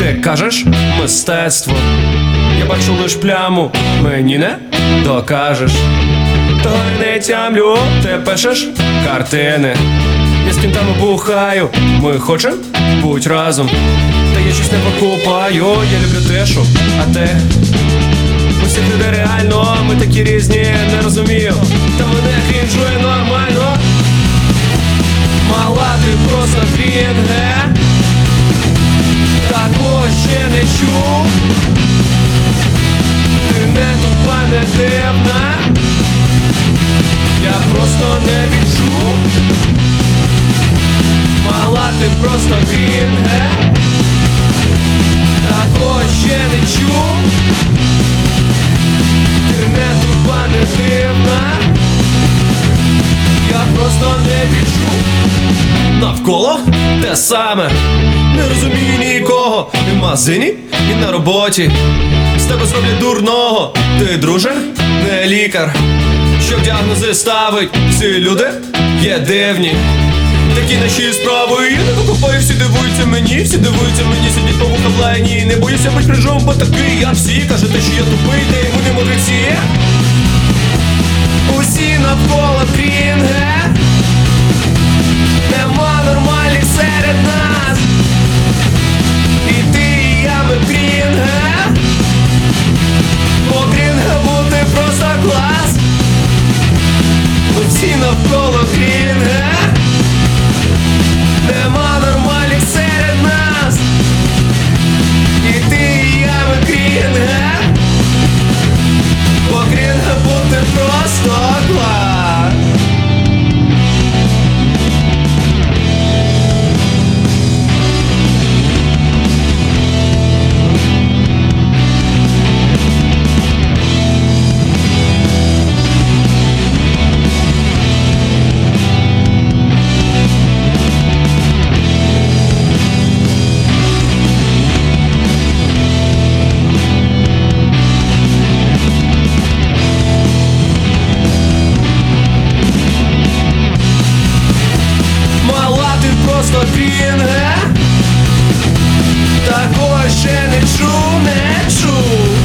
Ти кажеш мистецтво, я бачу лиш пляму, мені не докажеш. То не тямлю, ти пишеш картини, я з кінтами бухаю, ми хочем будь разом. Та я щось не покупаю, я люблю тишу, а ти? Усіх людей реально, ми такі різні, не розумію. Та мене крінжує нормально. Мала, ти просто крінге, такого ще не чув. Ти не тупа, не дивна, я просто не відчув. Мала, ти просто крінге, такого ще не чув. Ти не тупа, не дивна, я просто не відчув. Навколо те саме, не розумію нікого. І в магазині, і на роботі з тебе зроблять дурного. Ти, друже, не лікар, що діагнози ставить. Всі люди є дивні, такі наші справи. Я не викупаю, всі дивуються мені, всі дивуються мені, сидять по вуха в лайні. Не боюся бути крижом, бо такий я всі. Кажете, що я тупий, та й вони мудреці. Усі навколо крінге, нема нормальних серед нас. І ти, і я, ми крінге, бо крінге бути просто клас. Усі навколо крінге, нема нормальних серед нас. І ти, і я, ми крінге, бо крінге бути просто клас. Просто крінге, такого ще не чув, не чув.